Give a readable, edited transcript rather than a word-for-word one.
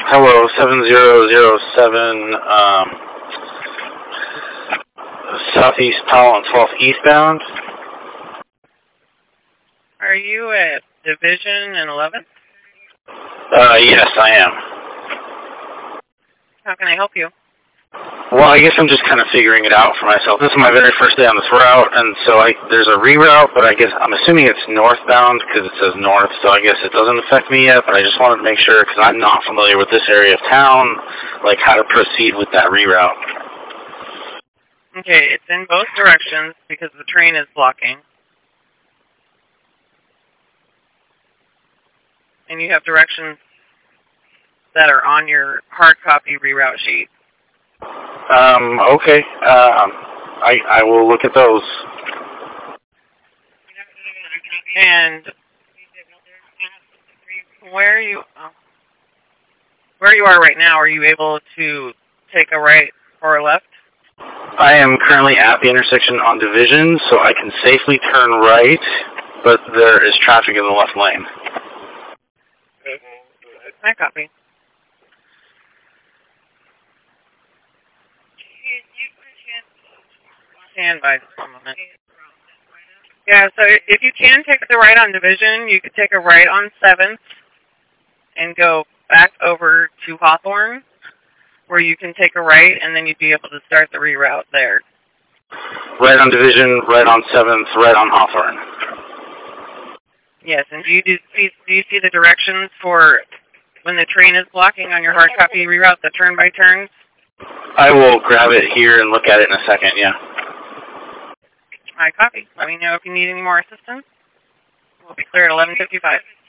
Hello, 7007, Southeast Powell and 12th eastbound. Are you at Division and 11th? Yes, I am. How can I help you? Well, I guess I'm just kind of figuring it out for myself. This is my very first day on this route, and so there's a reroute, but I guess I'm assuming it's northbound because it says north, so I guess it doesn't affect me yet, but I just wanted to make sure because I'm not familiar with this area of town, like how to proceed with that reroute. Okay, it's in both directions because the train is blocking. And you have directions that are on your hard copy reroute sheet. Okay. I will look at those. And where you are right now, are you able to take a right or a left? I am currently at the intersection on Division, so I can safely turn right, but there is traffic in the left lane. I copy. Stand by just a moment. Yeah, so if you can take the right on Division, you could take a right on 7th and go back over to Hawthorne, where you can take a right, and then you'd be able to start the reroute there. Right on Division, right on 7th, right on Hawthorne. Yes, and do you see the directions for when the train is blocking on your hard copy reroute, the turn-by-turns? I will grab it here and look at it in a second, yeah. I copy. Let me know if you need any more assistance. We'll be clear at 11:55.